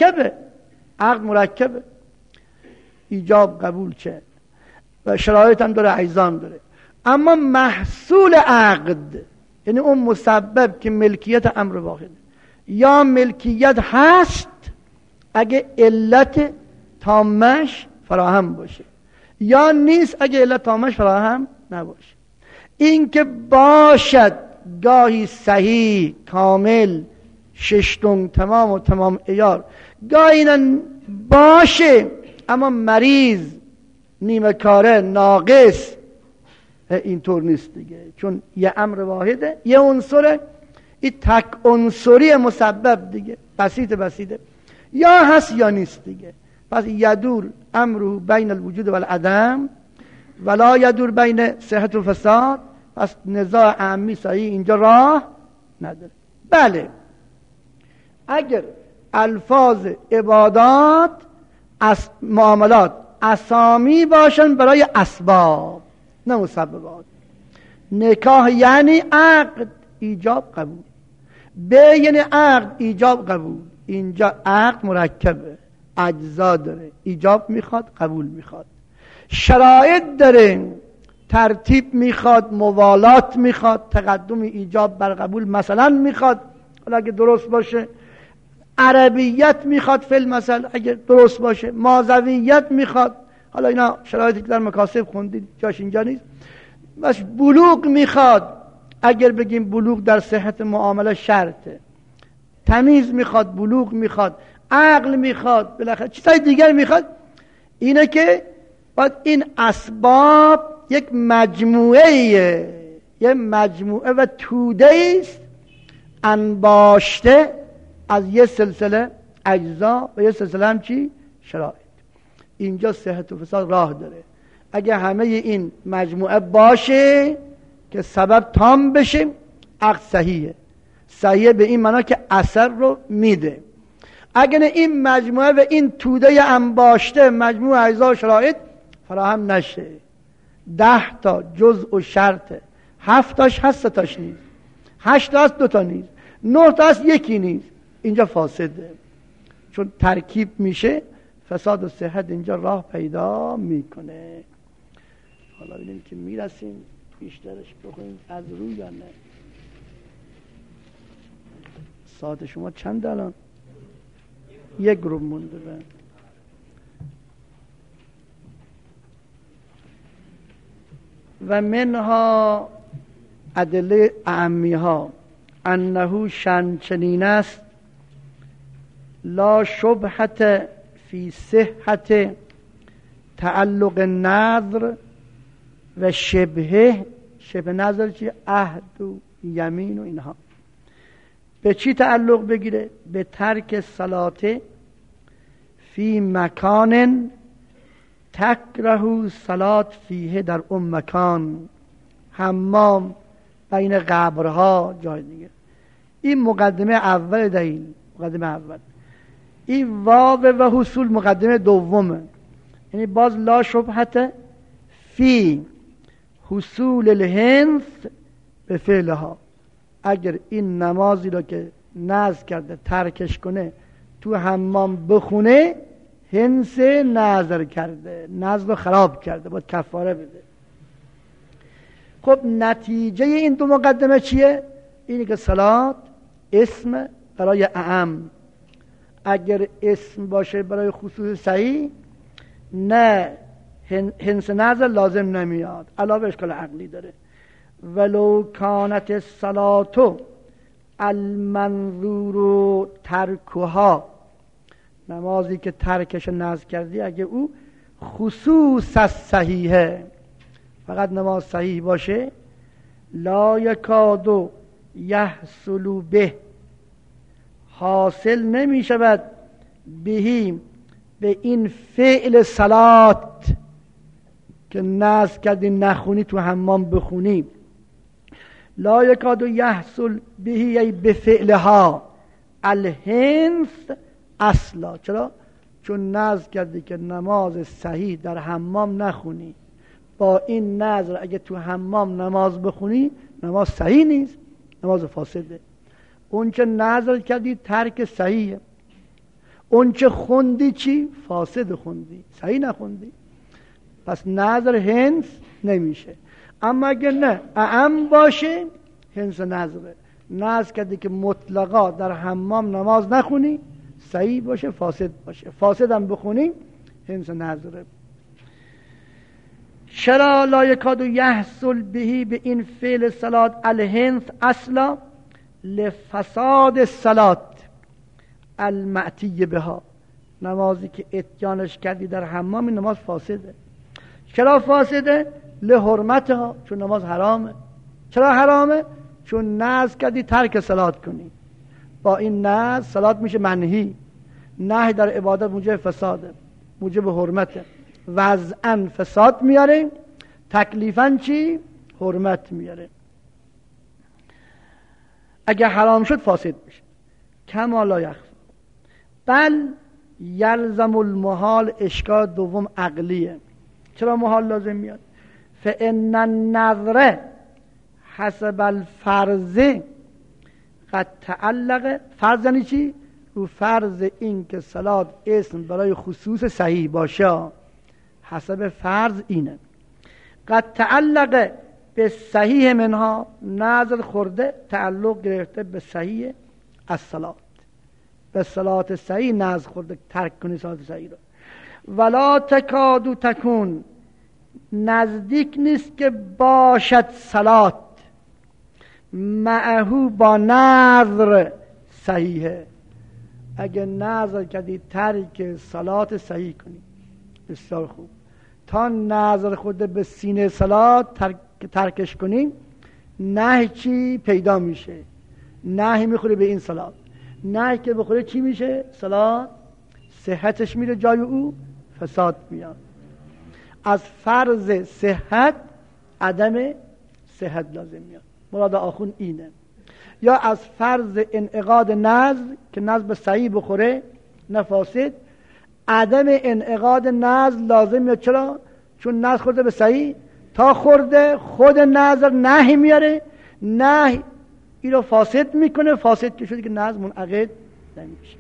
B: مرکبه، ایجاب قبول چه و شرایط هم داره، اجزام داره. اما محصول عقد یعنی اون مسبب که ملکیت امر واحده، یا ملکیت هست اگه علت تامش فراهم باشه، یا نیست اگه علت تامش فراهم نباشه. این که باشد گاهی صحیح کامل ششتون تمام و تمام عیار، گاهی باشه اما مریض نیمه کاره ناقص، اینطور نیست دیگه، چون یه امر واحده، یه عنصره، این تک عنصری مسبب دیگه، بسیطه یا هست یا نیست دیگه. پس یدور امره بین الوجود و العدم ولا یدور بین صحت و فساد. پس نزاع عمی صحیح اینجا راه نداره. بله اگر الفاظ عبادات معاملات اسامی باشن برای اسباب نه مسببات، نکاح یعنی عقد ایجاب قبول، یعنی عقد ایجاب قبول، اینجا عقد مرکبه، اجزا داره، ایجاب میخواد قبول میخواد، شرایط داره، ترتیب میخواد، موالات میخواد، تقدم ایجاب بر قبول مثلا میخواد حالا اگه درست باشه، عربیت میخواد فی المثل اگه درست باشه، ماضویت میخواد، حالا اینا شرایطی که در مکاسب خوندید جاش اینجا نیست. بس بلوغ میخواد، اگر بگیم بلوغ در صحت معامله شرطه، تمیز میخواد، بلوغ میخواد، عقل میخواد، بالاخره چیزای دیگر میخواد. اینه که باید این اسباب یک مجموعه و توده است انباشته از یه سلسله اجزا و یه سلسله هم چی؟ شرایط. اینجا صحت و فساد راه داره. اگه همه این مجموعه باشه که سبب تام بشه، عقد صحیحه به این معنا که اثر رو میده. اگر این مجموعه و این توده انباشته مجموعه اجزا و شرایط فراهم نشه، 10 تا جزء و شرطه، 7 تاش هست 3 تاش نیست، 8 تا هست 2 تا نیست، 9 تا هست 1 نیست، اینجا فاسده. چون ترکیب میشه فساد و صحت اینجا راه پیدا میکنه. حالا ببینیم که میرسیم بیشترش بخونیم از روی یا نه. ساعت شما چند الان؟ 1 گروه مونده. و منها ادله اعمیها انه چنین است لا شبهت فی صحت تعلق نظر و شبه نظر چی؟ عهد و یمین و اینها. به چی تعلق بگیره؟ به ترک صلاته فی مکان تکره صلات فیه، در اون مکان، حمام، بین قبرها، جای دیگه. این مقدمه اول دلیل، مقدمه اول. این واو و حصول مقدمه دومه، یعنی باز لا شبهت فی حصول الهنس به فعلها. اگر این نمازی رو که نذر کرده ترکش کنه تو حمام بخونه، هنس نذر کرده، نذر رو خراب کرده، باید کفاره بده. خب نتیجه این دو مقدمه چیه؟ اینی که صلات اسم برای اعم، اگر اسم باشه برای خصوص صحیح نه هنس نذر لازم نمیاد، علاوه اشکال عقلی داره. ولو کانت الصلاتو المنظور ترکها، نمازی که ترکش نذر کردی اگه او خصوص صحیحه، فقط نماز صحیح باشه، لا یکادو یحصل به، حاصل نمی شود بهیم، به این فعل صلات که نذر کردی نخونی تو حمام بخونی، لا یکادو یحصل بهی ای به فعلها الهنس اصلا. چرا؟ چون نذر کردی که نماز صحیح در حمام نخونی، با این نذر اگه تو حمام نماز بخونی نماز صحیح نیست، نماز فاسده. اون چه نذر کردی ترک صحیحه، اون چه خوندی چی؟ فاسد خوندی، صحیح نخوندی. پس نذر هنس نمیشه. اما اگه نه اعم باشه هنس نذره، نذر کردی که مطلقا در حمام نماز نخونی، صحیح باشه فاسد باشه، فاسد هم بخونی هنس نذره. چرا لا یکاد یحصل بهی به این فعل صلات الحنث اصلا لفساد الصلات المعتی بها، نمازی که اتیانش کردی در حمام این نماز فاسده. چرا فاسده؟ لحرمتها، چون نماز حرامه. چرا حرامه؟ چون نذر کردی ترک صلات کنی، با این نذر صلات میشه منهی. نهی در عبادت موجب فساده، موجب حرمته. وضعاً فساد میاره، تکلیفاً چی؟ حرمت میاره. اگه حرام شد فاسد میشه. کما لا یخفی بل یلزم المحال. اشکال دوم عقلیه. چرا محال لازم میاد؟ فان النظر حسب الفرض قد تعلق. فرض یعنی چی؟ رو فرض این که صلات اسم برای خصوص صحیح باشه، حسب فرض اینه. قد تعلق به صحیح منها، نظر خورده تعلق گرفته به صحیح از صلات، به صلات صحیح نظر خورده، ترک کنی صلات صحیح رو. ولا تکادو تکون، نزدیک نیست که باشد صلات معهو با نظر صحیحه. اگه نظر کردی ترک صلات صحیح کنی بسیار خوب، تا نظر خود به سینه صلات ترکش کنی نهی چی پیدا میشه؟ نهی میخوره به این صلات. نهی که بخوره چی میشه؟ صلات صحتش میره جای او، فساد میاد. از فرض صحت عدم صحت لازم میاد. مراد آخون اینه. یا از فرض انعقاد نظر که نظر به صحیح بخوره نه فاسد، عدم انعقاد نظر لازم میاد. چرا؟ چون نظر خورده به صحیح، تا خورده خود نظر نهی میاره، نهی این رو فاسد میکنه. فاسد که شده که نظر منعقد نمیشه.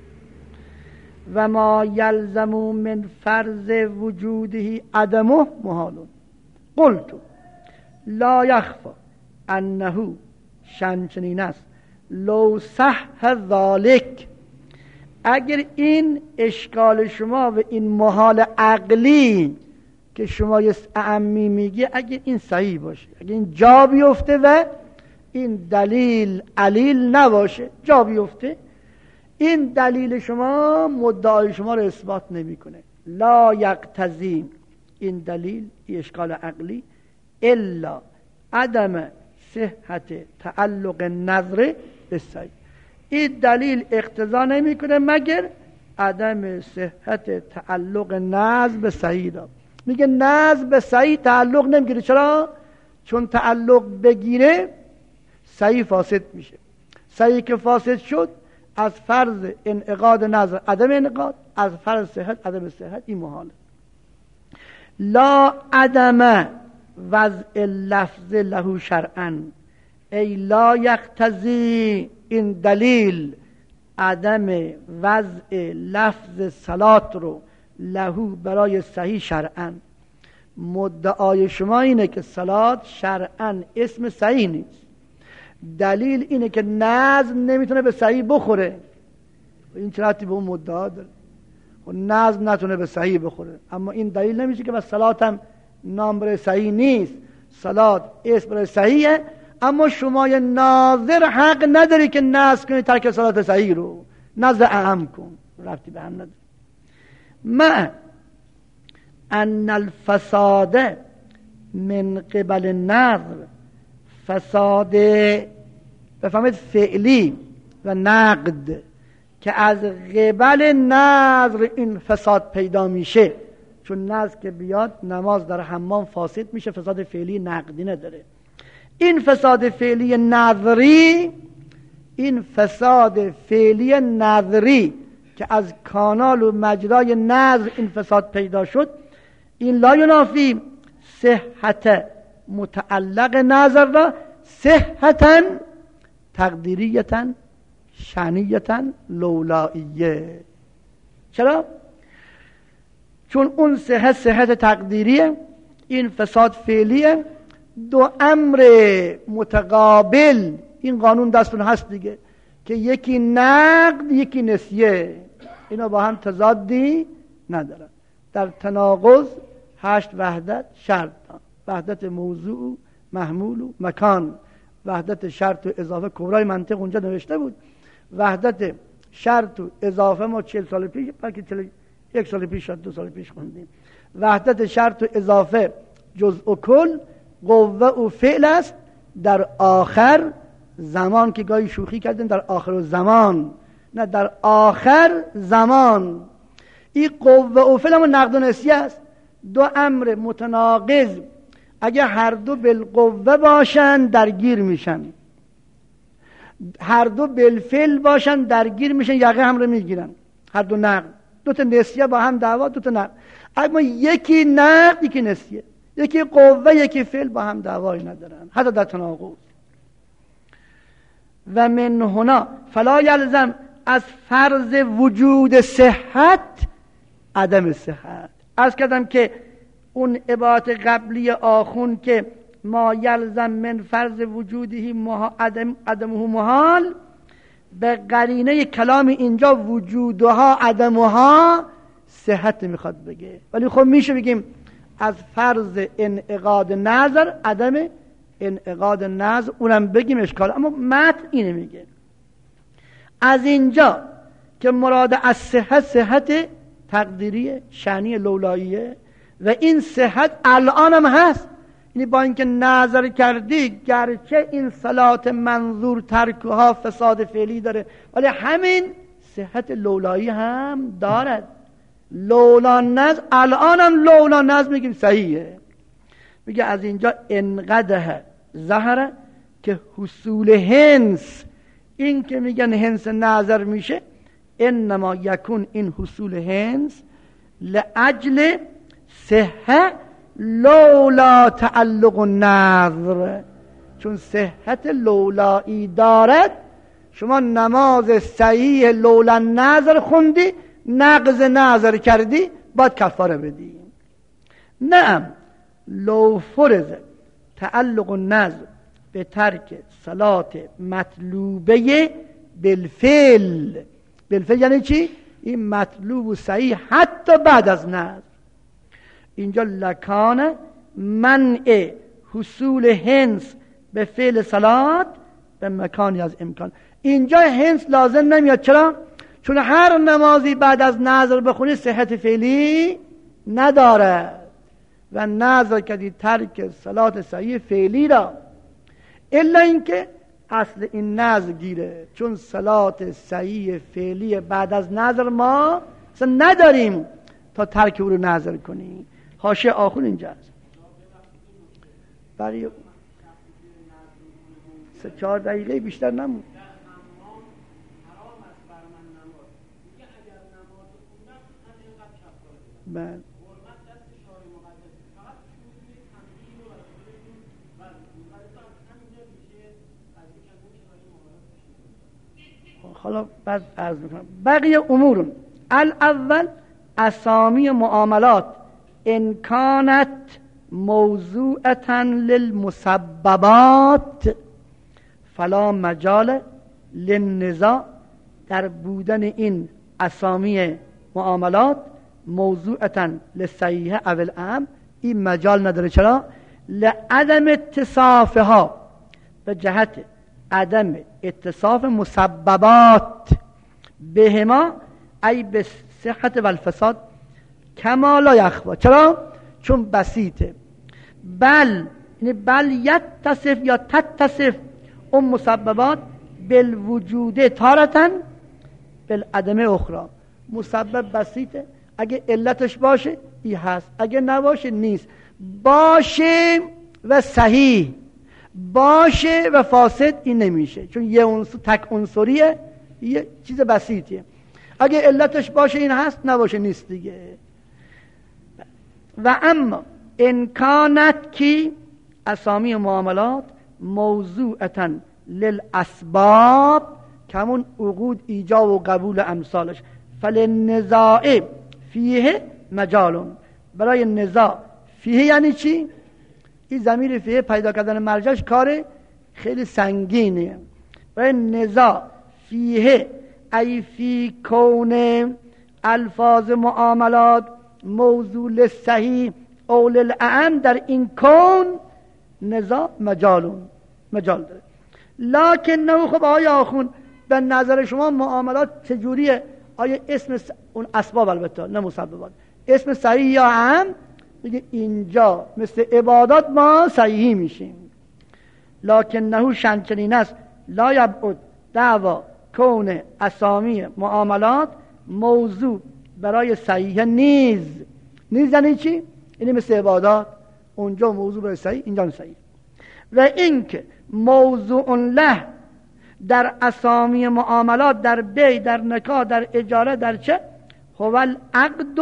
B: و ما یلزم من فرض وجوده عدمه محال. قلت لا یخفی انه چنین است لو صح ذالک. اگر این اشکال شما و این محال عقلی که شما یه اعمی میگی اگر این صحیح باشه، اگر این جا بیفته و این دلیل علیل نباشه، جا بیفته، این دلیل شما مدعای شما رو اثبات نمیکنه. لا یقتضی، این دلیل، این اشکال عقلی، الا عدم صحت تعلق نظر به صحیح. این دلیل اقتضا نمیکنه مگر عدم صحت تعلق نظر به صحیح را. میگه نظر به صحیح تعلق نمیگیره. چرا؟ چون تعلق بگیره صحیح فاسد میشه. صحیح که فاسد شد از فرض انعقاد نظر عدم انعقاد، از فرض صحت عدم صحت، این محاله. لا عدم وضع لفظ له شرعا، ای لا یقتضی، این دلیل عدم وضع لفظ صلات رو لهو برای صحیح شرعا. مدعای شما اینه که صلات شرعا اسم صحیح نیست. دلیل اینه که نظم نمیتونه به صحیح بخوره. این چرتی به اون مدعا داره؟ نظم نتونه به صحیح بخوره، اما این دلیل نمیشه که بس صلات هم نام برای صحیح نیست. صلات اسم برای صحیحه، اما شما یه ناظر حق نداری که نظم کنی ترک صلات صحیح رو. نظر اهم کن، رفتی به هم نداری. ما ان الفساد من قبل النظر، فساد بفهمید فعلی و نقد که از قبل نظر این فساد پیدا میشه. چون نظر که بیاد نماز در حمام فاسد میشه، فساد فعلی نقدی نداره. این فساد فعلی نظری، این فساد فعلی نظری که از کانال و مجرای نظر این فساد پیدا شد، این لا ینافی صحت متعلق نظر را صحتا تقدیریتا شعنیتا لولائیه. چرا؟ چون اون صحت تقدیریه، این فساد فعلیه. دو امر متقابل، این قانون دستون هست دیگه، که یکی نقد یکی نسیه، اینا با هم تضادی ندارن، در تناقض 8 وحدت شرط داد. وحدت موضوع، محمول و مکان. وحدت شرط و اضافه کبرای منطق اونجا نوشته بود. وحدت شرط و اضافه ما 40 سال پیش، بلکه 41 سال پیش شد، 2 سال پیش خوندیم. وحدت شرط و اضافه جزء و کل، قوه و فعل است در آخر زمان، که گاهی شوخی کردن در آخر زمان، نه در آخر زمان. این قوه و فعل هم نقد و نسیه است. دو امر متناقض اگه هر دو بالقوه باشن درگیر میشن، هر دو بالفعل باشن درگیر میشن، یقه هم رو میگیرن. هر دو نقد، دو تا نسیه با هم دعوا، دو تا نقد. اما یکی نقد یکی نسیه، یکی قوه یکی فعل، با هم دعوایی ندارن، حتی در تناقض. و من هنا فلا یلزم از فرض وجود صحت عدم صحت. عرض کردم که اون عبارت قبلی آخون که ما یلزم من فرض وجودی عدمه محال، به قرینه کلام اینجا وجودها عدمها صحت میخواد بگه. ولی خب میشه بگیم از فرض انعقاد نظر عدم انعقاد نظر، اونم بگیم اشکال. اما متن اینه میگه از اینجا که مراد از صحت تقدیری شأنی لولاییه و این صحت الان هم هست. یعنی با اینکه نظر کردی گرچه این صلات منظور ترکها فساد فعلی داره، ولی همین صحت لولایی هم دارد. لولا نظر الان هم لولا نظر میگیم صحیحه. میگه از اینجا انقدر ظهره که حصول هنس، این که میگن هنس نظر میشه، انما یکون این حصول هنس لأجل صحه لولا تعلق نظر. چون صحت لولایی دارد، شما نماز صحیح لولا نظر خوندی، نقض نظر کردی، باید کفاره بدی. نعم لو فرض تعلق نظر به ترک صلات مطلوبه بالفعل. بالفعل یعنی چی؟ این مطلوب و صحیح حتی بعد از نظر. اینجا لکان منع حصول هنس به فعل صلات به مکانی از امکان. اینجا هنس لازم نمیاد. چرا؟ چون هر نمازی بعد از نظر بخونی صحت فعلی نداره و نظر کردی ترک صلات صحیح فعلی را، الا اینکه اصل این نظر گیره. چون صلات صحیح فعلی بعد از نظر ما اصلا نداریم تا ترک او رو نظر کنیم. حاشیه آخون اینجا است. برای 3-4 دقیقه بیشتر نمون. بله حالا بعد عرض میکنم. بقیه امور الاول اسامی معاملات ان کانت موضوعة للمسببات فلا مجال للنزاع. در بودن این اسامی معاملات موضوعة للصحیح او العام این مجال نداره. چرا؟ لعدم اتصافها، به جهت عدم اتصاف مسببات بهما ای به صحت و الفساد کما لا یخفا. چرا؟ چون بسیطه. بل یتصف یا تتصف اون مسببات بالوجود تارتن بالعدم اخرى. مسبب بسیطه، اگه علتش باشه ای هست، اگه نباشه نیست. باشه و صحیح، باشه و فاسد این نمیشه، چون یه عنصر تک عنصریه، یه چیز بسیطیه. اگه علتش باشه این هست، نباشه نیست دیگه. و اما انکانت کی اسامی معاملات موضوعة للاسباب کمون عقود ایجاب و قبول امثالش، فللنزاع فیه مجالون. برای نزاع فیه یعنی چی؟ این ضمیر فیه پیدا کردن مرجعش کار خیلی سنگینه. برای نزاع فیه ای فی کون الفاظ معاملات موضوع صحیح اول الاعم در این کون نزاع مجال داره. لکن نه. خب آیا آخون به نظر شما معاملات چجوریه؟ آیا اسم اون اسباب البته نه مسببات اسم صحیح یا عام؟ میگه اینجا مثل عبادات ما صحیحی میشیم. لکن نه شنچنین است لا یبعد دعوا کون اسامی معاملات موضوع برای صحیح نیز یعنی چی؟ یعنی مثل عبادات اونجا موضوع برای صحیح اینجا صحیح. و اینکه موضوع له در اسامی معاملات، در بی، در نکاح، در اجاره، در چه؟ هو العقد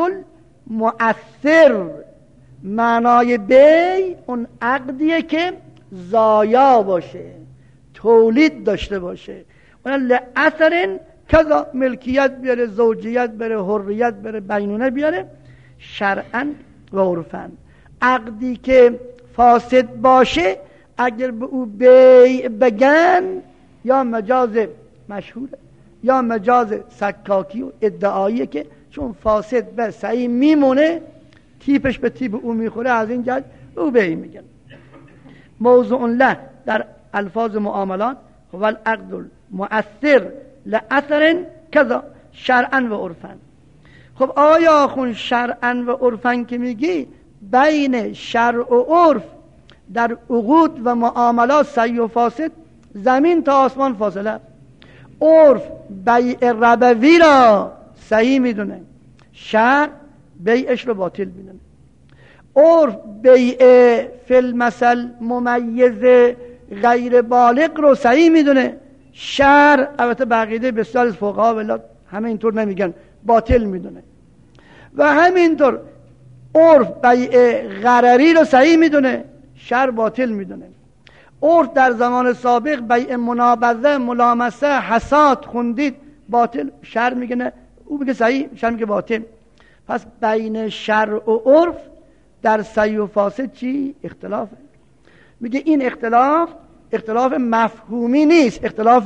B: المؤثر. معنای بی اون عقدیه که زایا باشه، تولید داشته باشه. اون لأثر کذا ملکیت بیاره، زوجیت بیاره، حریت بیاره، بینونه بیاره، شرعاً و عرفاً. عقدی که فاسد باشه اگر به او بی بگن یا مجاز مشهوره یا مجاز سکاکی و ادعاییه که چون فاسد و صحیح میمونه تیپش به تیپ او میخوره، از این جهت او بی میگن. موضوع له در الفاظ معاملات هو العقد المؤثر لأثر کذا شرعاً و عرفاً. خب آیا خون شرعاً و عرفاً که میگی بین شرع و عرف در عقود و معاملات صحیح و فاسد زمین تا آسمان فاصله. عرف بیع ربوی را صحیح میدونه، شرع بیعش رو باطل میدونه. عرف بیع فی المثل ممیز غیر بالغ رو صحیح میدونه، شرع البته بقیده بسیار از فقها ولی همه اینطور نمیگن، باطل میدونه. و همینطور عرف بیع غرری رو صحیح میدونه، شرع باطل میدونه. عرف در زمان سابق بیع منابذه، ملامسه، حساد، خوندید باطل، شرع میگه نه، او میگه صحیح، شرع میگه باطل. پس بین شرع و عرف در صحیح و فاسد چی؟ اختلافه. میگه این اختلاف مفهومی نیست، اختلاف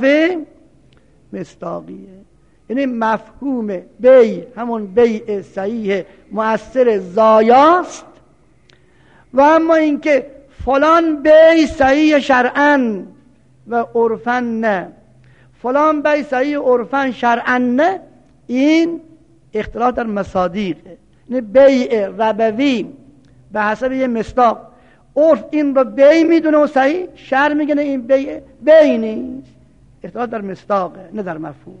B: مصداقیه. یعنی مفهوم بی همون بیع صحیح مؤثر زایاست، و اما اینکه فلان بی صحیح شرعاً و عرفاً نه، فلان بی صحیح عرفاً شرعاً نه، این اختلاف در مصادیقه. یعنی بیع ربوی به حسب یه مصداق، عرف این رو بی میدونه و صحیح، شرع میگه نه این بی نیست. اختلاف در مصداقه نه در مفهوم.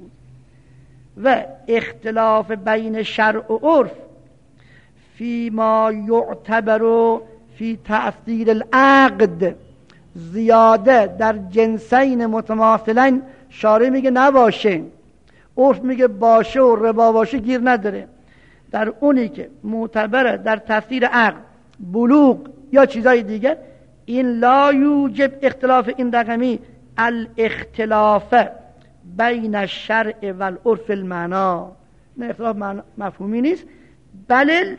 B: و اختلاف بین شرع و عرف فی ما یعتبر فی تأثیر العقد زیاده در جنسین متماثلین، شارع میگه نباشه، عرف میگه باشه و ربا باشه گیر نداره. در اونی که معتبره در تأثیر عقد، بلوغ یا چیزای دیگه، این لا یوجب اختلاف این رقمی الاختلاف بین الشرع و العرف المعنا. نه اختلاف مفهومی نیست، بل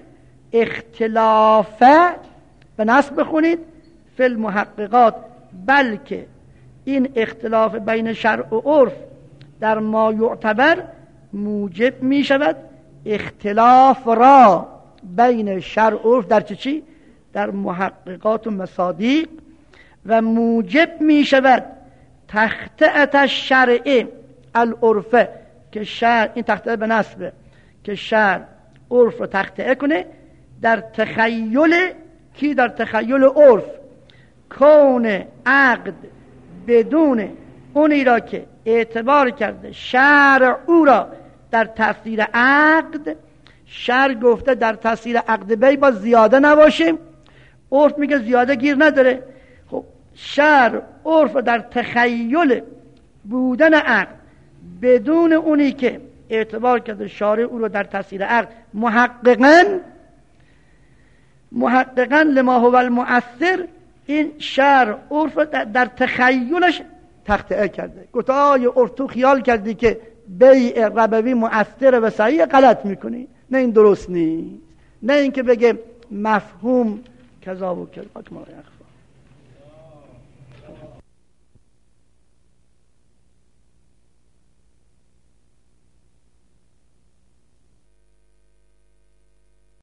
B: اختلاف به نصب بخونید فی المحققات، بلکه این اختلاف بین شرع و عرف در ما یعتبر موجب می شود اختلاف را بین شرع و عرف در چی؟ در محققات و مصادیق، و موجب می شود تخطئت الشرع العرف، که شرع این تخطئه به نصبه، که شرع عرف رو تخطئه کنه در تخیل کی؟ در تخیل عرف کون عقد بدون اونی را که اعتبار کرده شرع او را در تفسیر عقد. شرع گفته در تفسیر عقد بی با زیاده نباشه، عرف میگه زیاده گیر نداره. خب شرع عرف در تخیل بودن عقد بدون اونی که اعتبار کرده شارع او رو در تفسیر عقد محققاً لما هو المؤثر، این شرع عرف در تخیلش تخطئه کرده. گفت آیا عرف تو خیال کردی که بیع ربوی مؤثر و صحیح، غلط میکنی، نه این درست نیست. نه اینکه بگه مفهوم کذا و کذا.